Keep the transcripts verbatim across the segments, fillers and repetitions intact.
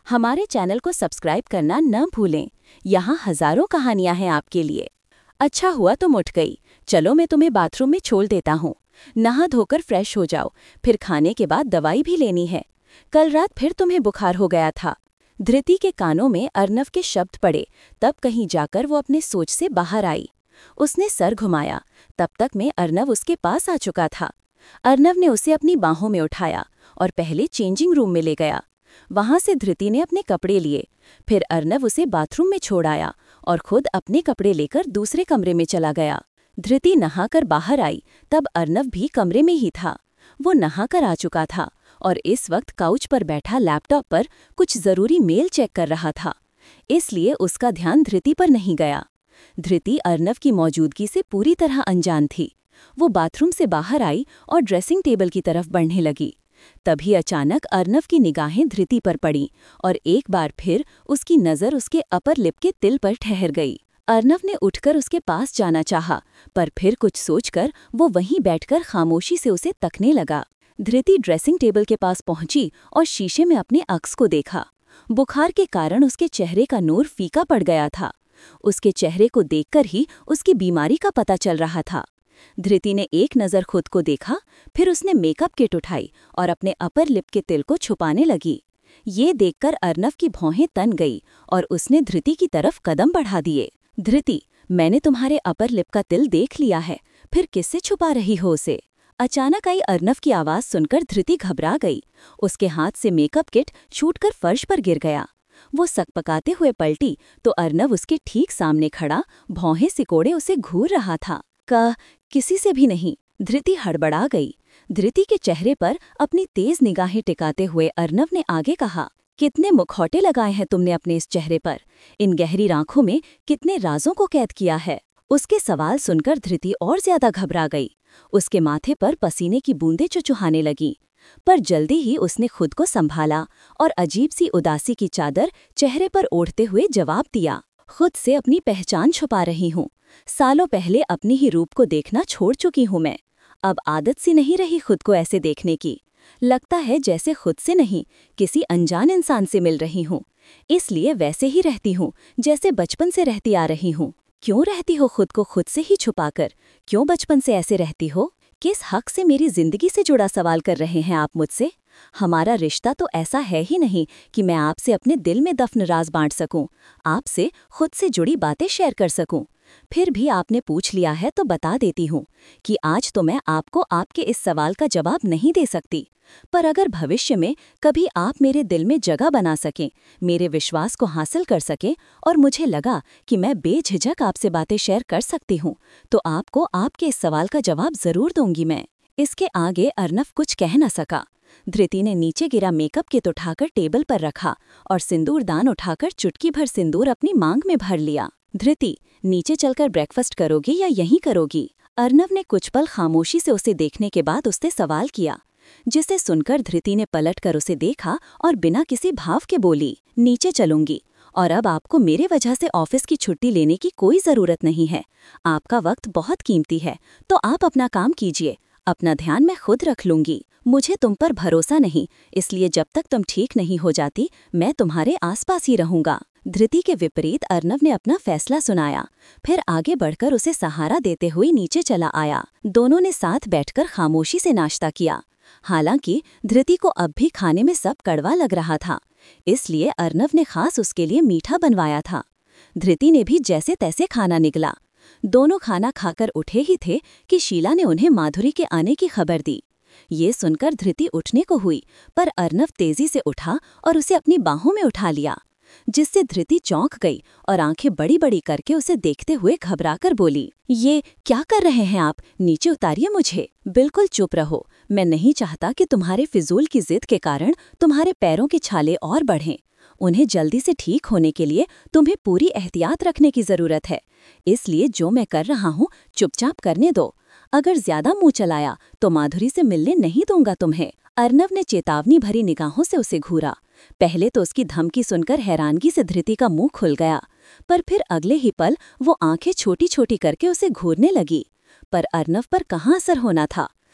हमारे चैनल को सब्सक्राइब करना न भूलें। यहाँ हजारों कहानियां हैं आपके लिए। अच्छा हुआ तुम उठ गई। चलो मैं तुम्हें बाथरूम में छोड़ देता हूँ। नहा धोकर फ्रेश हो जाओ, फिर खाने के बाद दवाई भी लेनी है। कल रात फिर तुम्हें बुखार हो गया था। धृति के कानों में अर्नव के शब्द पड़े। तब कहीं जाकर वो अपने सोच से बाहर आई। उसने सर घुमाया। तब तक में अर्नव उसके पास आ चुका था। अर्नव ने उसे अपनी बाहों में उठाया और पहले चेंजिंग रूम में ले गया। वहां से धृति ने अपने कपड़े लिए। फिर अर्नव उसे बाथरूम में छोड़ आया और खुद अपने कपड़े लेकर दूसरे कमरे में चला गया। धृति नहाकर बाहर आई तब अर्नव भी कमरे में ही था। वो नहाकर आ चुका था और इस वक्त काउच पर बैठा लैपटॉप पर कुछ जरूरी मेल चेक कर रहा था, इसलिए उसका ध्यान धृति पर नहीं गया। धृति अर्नव की मौजूदगी से पूरी तरह अनजान थी। वो बाथरूम से बाहर आई और ड्रेसिंग टेबल की तरफ बढ़ने लगी। तभी अचानक अर्नव की निगाहें धृति पर पड़ीं और एक बार फिर उसकी नज़र उसके अपर लिप के तिल पर ठहर गई। अर्नव ने उठकर उसके पास जाना चाहा, पर फिर कुछ सोचकर वो वहीं बैठकर खामोशी से उसे तकने लगा। धृति ड्रेसिंग टेबल के पास पहुंची और शीशे में अपने अक्स को देखा। बुखार के कारण उसके चेहरे का नूर फीका पड़ गया था। उसके चेहरे को देखकर ही उसकी बीमारी का पता चल रहा था। धृति ने एक नज़र खुद को देखा, फिर उसने मेकअप किट उठाई और अपने अपर लिप के तिल को छुपाने लगी। ये देखकर अर्नव की भौहें तन गई और उसने धृति की तरफ कदम बढ़ा दिए। धृति, मैंने तुम्हारे अपर लिप का तिल देख लिया है, फिर किससे छुपा रही हो उसे? अचानक आई अर्नव की आवाज़ सुनकर धृति घबरा गई। उसके हाथ से मेकअप किट छूटकर फर्श पर गिर गया। वो सकपकाते हुए पलटी तो अर्नव उसके ठीक सामने खड़ा भौहें सिकोड़े उसे घूर रहा था। का किसी से भी नहीं। धृति हड़बड़ा गई। धृति के चेहरे पर अपनी तेज निगाहें टिकाते हुए अर्नव ने आगे कहा, कितने मुखौटे लगाए हैं तुमने अपने इस चेहरे पर? इन गहरी आंखों में कितने राजों को कैद किया है? उसके सवाल सुनकर धृति और ज्यादा घबरा गई। उसके माथे पर पसीने की बूंदें चुचुहाने लगी, पर जल्दी ही उसने खुद को संभाला और अजीब सी उदासी की चादर चेहरे पर ओढ़ते हुए जवाब दिया, खुद से अपनी पहचान छुपा रही हूँ। सालों पहले अपनी ही रूप को देखना छोड़ चुकी हूँ मैं। अब आदत सी नहीं रही खुद को ऐसे देखने की। लगता है जैसे खुद से नहीं, किसी अनजान इंसान से मिल रही हूँ। इसलिए वैसे ही रहती हूँ जैसे बचपन से रहती आ रही हूँ। क्यों रहती हो खुद को खुद से ही छुपाकर? क्यों बचपन से ऐसे रहती हो? किस हक से मेरी जिंदगी से जुड़ा सवाल कर रहे हैं आप मुझसे? हमारा रिश्ता तो ऐसा है ही नहीं कि मैं आपसे अपने दिल में दफन राज बांट सकूं, आपसे खुद से जुड़ी बातें शेयर कर सकूं। फिर भी आपने पूछ लिया है तो बता देती हूँ कि आज तो मैं आपको आपके इस सवाल का जवाब नहीं दे सकती, पर अगर भविष्य में कभी आप मेरे दिल में जगह बना सकें, मेरे विश्वास को हासिल कर सकें और मुझे लगा कि मैं बेझिझक आपसे बातें शेयर कर सकती हूँ, तो आपको आपके इस सवाल का जवाब जरूर दूंगी मैं। इसके आगे अर्नव कुछ कह न सका। धृति ने नीचे गिरा मेकअप किट उठाकर टेबल पर रखा और सिंदूरदान उठाकर चुटकी भर सिंदूर अपनी मांग में भर लिया। धृति, नीचे चलकर ब्रेकफास्ट करोगी या यहीं करोगी? अर्नव ने कुछ पल खामोशी से उसे देखने के बाद उससे सवाल किया, जिसे सुनकर धृति ने पलटकर उसे देखा और बिना किसी भाव के बोली, नीचे चलूंगी, और अब आपको मेरे वजह से ऑफिस की छुट्टी लेने की कोई ज़रूरत नहीं है। आपका वक्त बहुत कीमती है, तो आप अपना काम कीजिए। अपना ध्यान मैं खुद रख लूंगी। मुझे तुम पर भरोसा नहीं, इसलिए जब तक तुम ठीक नहीं हो जाती मैं तुम्हारे आसपास ही रहूंगा। धृति के विपरीत अर्नव ने अपना फैसला सुनाया, फिर आगे बढ़कर उसे सहारा देते हुए नीचे चला आया। दोनों ने साथ बैठकर खामोशी से नाश्ता किया। हालांकि धृति को अब भी खाने में सब कड़वा लग रहा था, इसलिए अर्नव ने खास उसके लिए मीठा बनवाया था। धृति ने भी जैसे तैसे खाना निगला। दोनों खाना खाकर उठे ही थे कि शीला ने उन्हें माधुरी के आने की खबर दी। ये सुनकर धृति उठने को हुई, पर अर्नव तेजी से उठा और उसे अपनी बाहों में उठा लिया, जिससे धृति चौंक गई और आंखें बड़ी बड़ी करके उसे देखते हुए घबराकर बोली, ये क्या कर रहे हैं आप? नीचे उतारिए मुझे। बिल्कुल चुप रहो। मैं नहीं चाहता कि तुम्हारे फिजूल की जिद के कारण तुम्हारे पैरों के छाले और बढ़ें। उन्हें जल्दी से ठीक होने के लिए तुम्हें पूरी एहतियात रखने की जरूरत है, इसलिए जो मैं कर रहा हूँ चुपचाप करने दो। अगर ज्यादा मुंह चलाया तो माधुरी से मिलने नहीं दूंगा तुम्हें। अर्नव ने चेतावनी भरी निगाहों से उसे घूरा। पहले तो उसकी धमकी सुनकर हैरानगी से धृति का मुंह खुल गया, पर फिर अगले ही पल वो आंखें छोटी छोटी करके उसे घूरने लगी। पर अर्नव पर कहाँ असर होना था।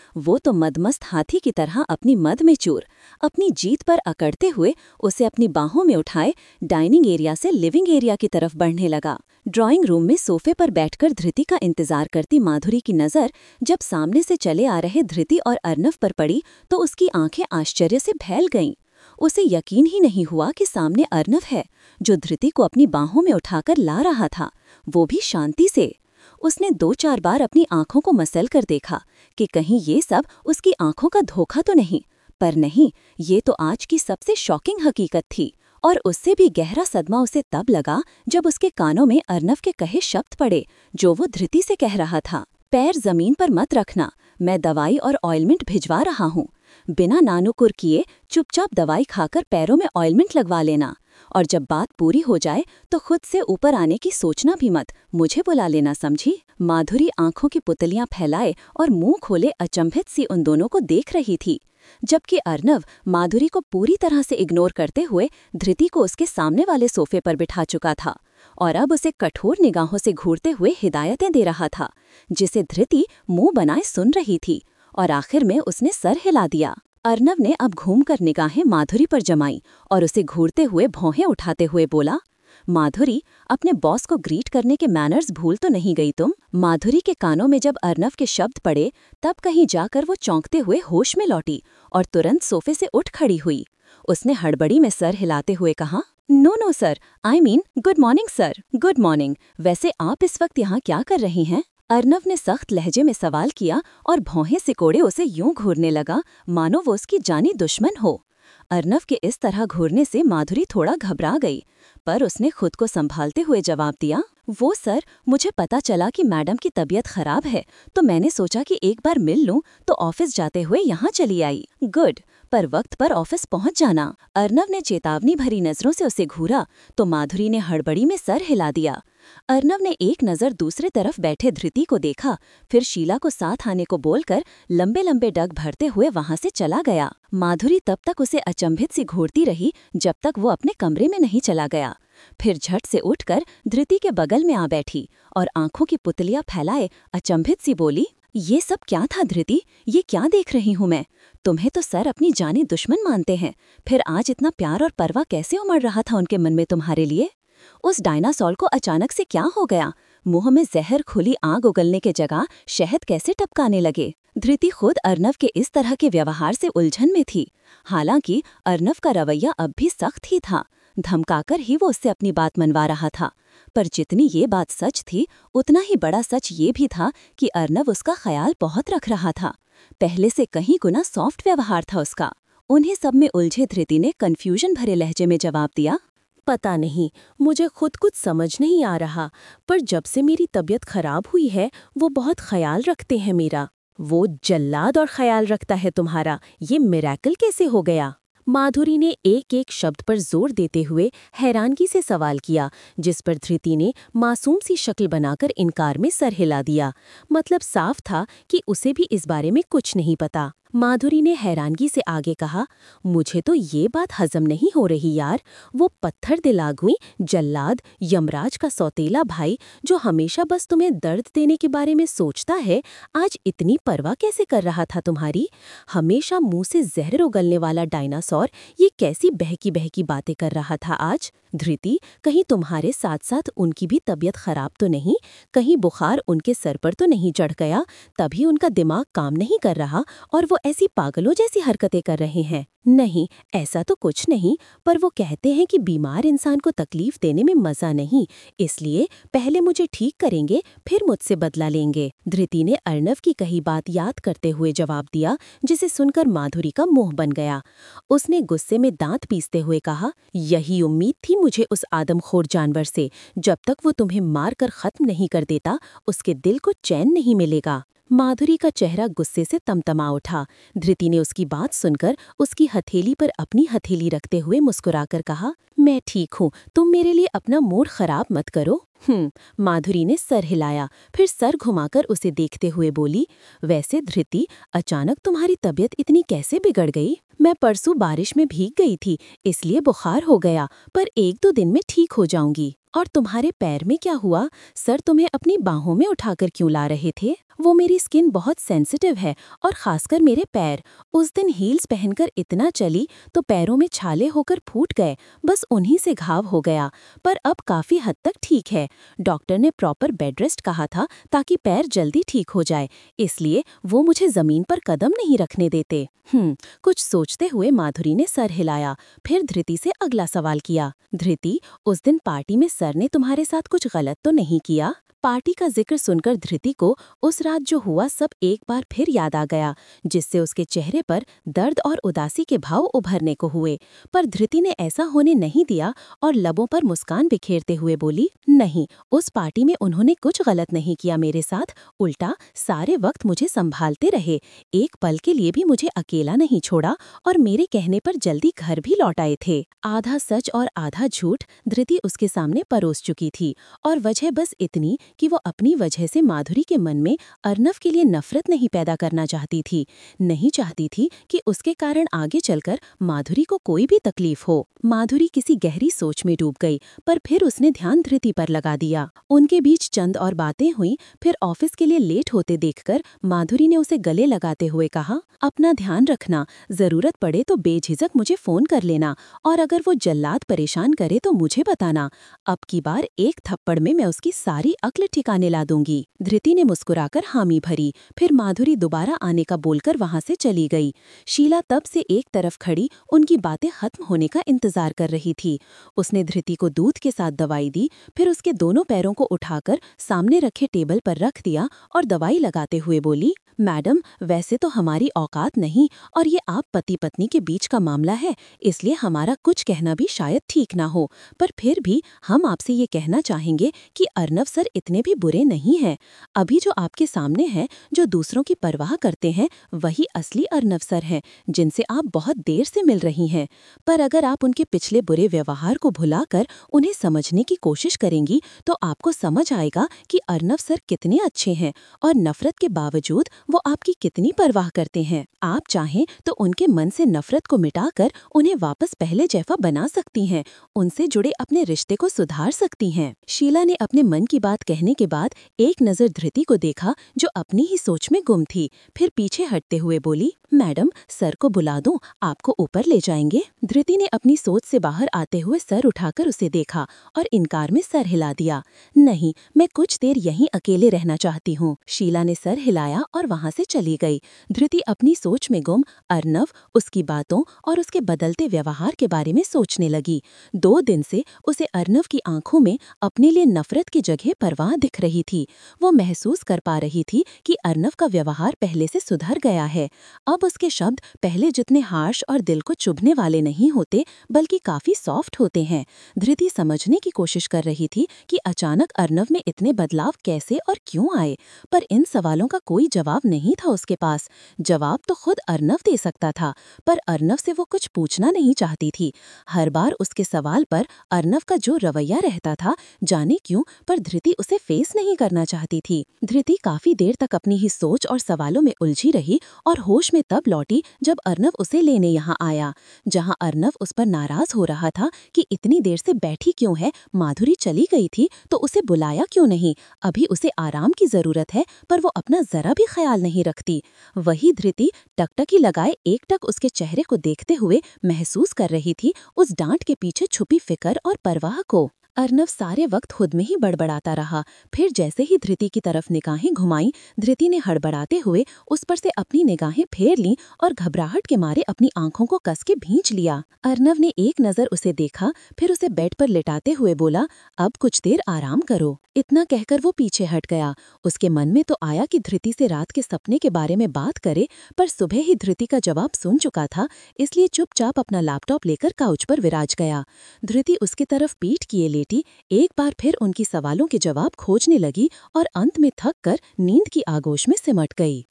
वो तो मदमस्त हाथी की तरह अपनी मद में चूर, अपनी जीत पर अकड़ते हुए उसे अपनी बाहों में उठाए डाइनिंग एरिया से लिविंग एरिया की तरफ बढ़ने लगा। ड्राइंग रूम में सोफे पर बैठकर धृति का इंतजार करती माधुरी की नज़र जब सामने से चले आ रहे धृति और अर्नव पर पड़ी तो उसकी आंखें आश्चर्य से फैल गईं। उसे यकीन ही नहीं हुआ कि सामने अर्नव है, जो धृति को अपनी बाहों में उठाकर ला रहा था, वो भी शांति से। उसने दो चार बार अपनी आंखों को मसल कर देखा कि कहीं ये सब उसकी आंखों का धोखा तो नहीं, पर नहीं, ये तो आज की सबसे शॉकिंग हकीकत थी। और उससे भी गहरा सदमा उसे तब लगा जब उसके कानों में अर्नव के कहे शब्द पड़े, जो वो धृति से कह रहा था। पैर जमीन पर मत रखना, मैं दवाई और ऑयलमेंट भिजवा रहा हूँ। बिना नानुकुर किए चुपचाप दवाई खाकर पैरों में ऑयलमेंट लगवा लेना, और जब बात पूरी हो जाए तो खुद से ऊपर आने की सोचना भी मत, मुझे बुला लेना, समझी? माधुरी आंखों की पुतलियां फैलाए और मुंह खोले अचंभित सी उन दोनों को देख रही थी, जबकि अर्नव माधुरी को पूरी तरह से इग्नोर करते हुए धृति को उसके सामने वाले सोफे पर बिठा चुका था और अब उसे कठोर निगाहों से घूरते हुए हिदायतें दे रहा था, जिसे धृति मुंह बनाए सुन रही थी। और आखिर में उसने सर हिला दिया। अर्नव ने अब घूमकर निगाहें माधुरी पर जमाई और उसे घूरते हुए भौहें उठाते हुए बोला, माधुरी, अपने बॉस को ग्रीट करने के मैनर्स भूल तो नहीं गई तुम? माधुरी के कानों में जब अर्नव के शब्द पड़े तब कहीं जाकर वो चौंकते हुए होश में लौटी और तुरंत सोफे से उठ खड़ी हुई। उसने हड़बड़ी में सर हिलाते हुए कहा, no no sir, I mean good morning sir, good morning. वैसे आप इस वक्त यहाँ क्या कर रही हैं? अर्नव ने सख्त लहजे में सवाल किया और भौहें सिकोड़े उसे यूं घूरने लगा मानो वो उसकी जानी दुश्मन हो। अर्नव के इस तरह घूरने से माधुरी थोड़ा घबरा गई, पर उसने खुद को संभालते हुए जवाब दिया, वो सर, मुझे पता चला कि मैडम की तबीयत खराब है तो मैंने सोचा कि एक बार मिल लूं, तो ऑफिस जाते हुए यहाँ चली आई। गुड, पर वक्त पर ऑफिस पहुँच जाना। अर्नव ने चेतावनी भरी नजरों से उसे घूरा तो माधुरी ने हड़बड़ी में सर हिला दिया। अर्नव ने एक नज़र दूसरे तरफ बैठे धृति को देखा, फिर शीला को साथ आने को बोलकर लंबे लंबे डग भरते हुए वहां से चला गया। माधुरी तब तक उसे अचंभित सी घूरती रही जब तक वो अपने कमरे में नहीं चला गया। फिर झट से उठकर धृति के बगल में आ बैठी और आंखों की पुतलियां फैलाए अचंभित सी बोली, ये सब क्या था धृति? ये क्या देख रही हूँ मैं? तुम्हें तो सर अपनी जानी दुश्मन मानते हैं, फिर आज इतना प्यार और परवाह कैसे उमड़ रहा था उनके मन में तुम्हारे लिए? उस डायनासोर को अचानक से क्या हो गया? मुंह में जहर खुली आग उगलने के जगह शहद कैसे टपकाने लगे? धृति खुद अर्नव के इस तरह के व्यवहार से उलझन में थी। हालांकि अर्नव का रवैया अब भी सख्त ही था, धमकाकर ही वो उससे अपनी बात मनवा रहा था, पर जितनी ये बात सच थी उतना ही बड़ा सच ये भी था कि अर्नव उसका ख्याल बहुत रख रहा था। पहले से कहीं गुना सॉफ्ट व्यवहार था उसका। उन्हें सब में उलझे धृति ने कन्फ्यूजन भरे लहजे में जवाब दिया, पता नहीं, मुझे खुद कुछ समझ नहीं आ रहा, पर जब से मेरी तबीयत खराब हुई है वो बहुत ख्याल रखते हैं मेरा। वो जल्लाद और ख्याल रखता है तुम्हारा, ये मिरेकल कैसे हो गया? माधुरी ने एक एक शब्द पर जोर देते हुए हैरानगी से सवाल किया, जिस पर धृति ने मासूम सी शक्ल बनाकर इनकार में सर हिला दिया। मतलब साफ था कि उसे भी इस बारे में कुछ नहीं पता। माधुरी ने हैरानगी से आगे कहा, मुझे तो ये बात हजम नहीं हो रही यार। वो पत्थर दिलागुई जल्लाद यमराज का सौतेला भाई जो हमेशा बस तुम्हें दर्द देने के बारे में सोचता है, आज इतनी परवाह कैसे कर रहा था तुम्हारी? हमेशा मुंह से जहर उगलने वाला डायनासोर ये कैसी बहकी बहकी बातें कर रहा था आज? धृति, कहीं तुम्हारे साथ साथ उनकी भी तबीयत खराब तो नहीं? कहीं बुखार उनके सर पर तो नहीं चढ़ गया, तभी उनका दिमाग काम नहीं कर रहा और वो ऐसी पागलों जैसी हरकतें कर रहे हैं? नहीं, ऐसा तो कुछ नहीं, पर वो कहते हैं कि बीमार इंसान को तकलीफ देने में मजा नहीं, इसलिए पहले मुझे ठीक करेंगे फिर मुझसे बदला लेंगे। धृति ने अर्नव की कही बात याद करते हुए जवाब दिया, जिसे सुनकर माधुरी का मुंह बन गया। उसने गुस्से में दांत पीसते हुए कहा, यही उम्मीद थी मुझे उस आदमखोर जानवर से, जब तक वो तुम्हें मार कर खत्म नहीं कर देता उसके दिल को चैन नहीं मिलेगा। माधुरी का चेहरा गुस्से से तमतमा उठा। धृति ने उसकी बात सुनकर उसकी हथेली पर अपनी हथेली रखते हुए मुस्कुराकर कहा, मैं ठीक हूँ, तुम मेरे लिए अपना मूड खराब मत करो। हम्म माधुरी ने सर हिलाया, फिर सर घुमाकर उसे देखते हुए बोली, वैसे धृति, अचानक तुम्हारी तबीयत इतनी कैसे बिगड़ गई? मैं परसों बारिश में भीग गई थी, इसलिए बुखार हो गया, पर एक दो दिन में ठीक हो जाऊंगी। और तुम्हारे पैर में क्या हुआ? सर तुम्हें अपनी बाहों में उठाकर क्यों ला रहे थे? वो मेरी स्किन बहुत सेंसिटिव है और खासकर मेरे पैर। उस दिन हील्स पहनकर इतना चली तो पैरों में छाले होकर फूट गए, बस उन्हीं से घाव हो गया। पर अब काफी हद तक ठीक है। डॉक्टर ने प्रॉपर बेड रेस्ट कहा था ताकि पैर जल्दी ठीक हो जाए, इसलिए वो मुझे जमीन पर कदम नहीं रखने देते। हम्म कुछ सोचते हुए माधुरी ने सर हिलाया, फिर धृति से अगला सवाल किया। धृति, उस दिन पार्टी में सर ने तुम्हारे साथ कुछ गलत तो नहीं किया? पार्टी का जिक्र सुनकर धृति को उस रात जो हुआ सब एक बार फिर याद आ गया, जिससे उसके चेहरे पर दर्द और उदासी के भाव उभरने को हुए। पर धृति ने ऐसा होने नहीं दिया और लबों पर मुस्कान बिखेरते हुए बोली, नहीं, उस पार्टी में उन्होंने कुछ गलत नहीं किया मेरे साथ, उल्टा सारे वक्त मुझे संभालते रहे, एक पल के लिए भी मुझे अकेला नहीं छोड़ा और मेरे कहने पर जल्दी घर भी लौट आए थे। आधा सच और आधा झूठ धृति उसके सामने परोस चुकी थी, और वजह बस इतनी कि वो अपनी वजह से माधुरी के मन में अर्नव के लिए नफरत नहीं पैदा करना चाहती थी, नहीं चाहती थी कि उसके कारण आगे चलकर माधुरी को कोई भी तकलीफ हो। माधुरी किसी गहरी सोच में डूब गई, पर फिर उसने ध्यान धृति पर लगा दिया। उनके बीच चंद और बातें हुई, फिर ऑफिस के लिए लेट होते देखकर माधुरी ने उसे गले लगाते हुए कहा, अपना ध्यान रखना, जरूरत पड़े तो बेझिझक मुझे फोन कर लेना, और अगर वो जल्लाद परेशान करे तो मुझे बताना। अब की बार एक थप्पड़ में मैं उसकी सारी अक्ल ठिकाने ला दूंगी। धृति ने मुस्कुराकर हामी भरी, फिर माधुरी दोबारा आने का बोलकर वहां से चली गई। शीला तब से एक तरफ खड़ी उनकी बातें खत्म होने का इंतजार कर रही थी। उसने धृति को दूध के साथ दवाई दी, फिर उसके दोनों पैरों को उठाकर सामने रखे टेबल पर रख दिया और दवाई लगाते हुए बोली, मैडम, वैसे तो हमारी औकात नहीं और ये आप पति पत्नी के बीच का मामला है, इसलिए हमारा कुछ कहना भी शायद ठीक ना हो, पर फिर भी हम आपसे ये कहना चाहेंगे कि अर्नव सर इतने भी बुरे नहीं हैं। अभी जो आपके सामने हैं, जो दूसरों की परवाह करते हैं, वही असली अर्नव सर हैं, जिनसे आप बहुत देर से मिल रही हैं। पर अगर आप उनके पिछले बुरे व्यवहार को भुलाकर उन्हें समझने की कोशिश करेंगी तो आपको समझ आएगा कि अर्नव सर कितने अच्छे हैं और नफरत के बावजूद वो आपकी कितनी परवाह करते हैं। आप चाहें तो उनके मन से नफरत को मिटाकर उन्हें वापस पहले जैसा बना सकती हैं, उनसे जुड़े अपने रिश्ते को सुधार सकती हैं। शीला ने अपने मन की बात कहने के बाद एक नजर धृति को देखा, जो अपनी ही सोच में गुम थी, फिर पीछे हटते हुए बोली, मैडम, सर को बुला दूं, आपको ऊपर ले जाएंगे। धृति ने अपनी सोच से बाहर आते हुए सर उठाकर उसे देखा और इनकार में सर हिला दिया। नहीं, मैं कुछ देर यहीं अकेले रहना चाहती हूँ। शीला ने सर हिलाया और वहाँ से चली गई। धृति अपनी सोच में गुम अर्नव, उसकी बातों और उसके बदलते व्यवहार के बारे में सोचने लगी। दो दिन से उसे अर्नव की आंखों में अपने लिए नफरत की जगह परवाह दिख रही थी। वो महसूस कर पा रही थी कि अर्नव का व्यवहार पहले से सुधर गया है। अब उसके शब्द पहले जितने हार्श और दिल को चुभने वाले नहीं होते, बल्कि काफी सॉफ्ट होते हैं। धृति समझने की कोशिश कर रही थी कि अचानक अर्नव में इतने बदलाव कैसे और क्यों आए, पर इन सवालों का कोई जवाब नहीं था उसके पास। जवाब तो खुद अर्नव दे सकता था, पर अर्नव से वो कुछ पूछना नहीं चाहती थी। हर बार उसके सवाल पर अर्नव का जो रवैया रहता था, जाने क्यों, पर धृति उसे फेस नहीं करना चाहती थी। धृति काफी देर तक अपनी ही सोच और सवालों में उलझी रही और होश में तब लौटी जब अर्नव उसे लेने यहाँ आया। जहाँ अर्नव उस पर नाराज हो रहा था कि इतनी देर से बैठी क्यों है, माधुरी चली गई थी तो उसे बुलाया क्यों नहीं, अभी उसे आराम की जरूरत है, पर वो अपना जरा भी ख्याल नहीं रखती। वही धृति टकटकी लगाए एकटक उसके चेहरे को देखते हुए महसूस कर रही थी उस डांट के पीछे छुपी फिक्र और परवाह को। अर्नव सारे वक्त खुद में ही बड़बड़ाता रहा, फिर जैसे ही धृति की तरफ निगाहें घुमाई, धृति ने हड़बड़ाते हुए उस पर से अपनी निगाहें फेर लीं और घबराहट के मारे अपनी आंखों को कस के भींच लिया। अर्नव ने एक नजर उसे देखा, फिर उसे बेड पर लिटाते हुए बोला, अब कुछ देर आराम करो। इतना कहकर वो पीछे हट गया। उसके मन में तो आया कि धृति से रात के सपने के बारे में बात करे, पर सुबह ही धृति का जवाब सुन चुका था, इसलिए चुपचाप अपना लैपटॉप लेकर काउच पर विराज गया। धृति उसकी तरफ पीठ किए लेटी एक बार फिर उनकी सवालों के जवाब खोजने लगी और अंत में थक कर नींद की आगोश में सिमट गई।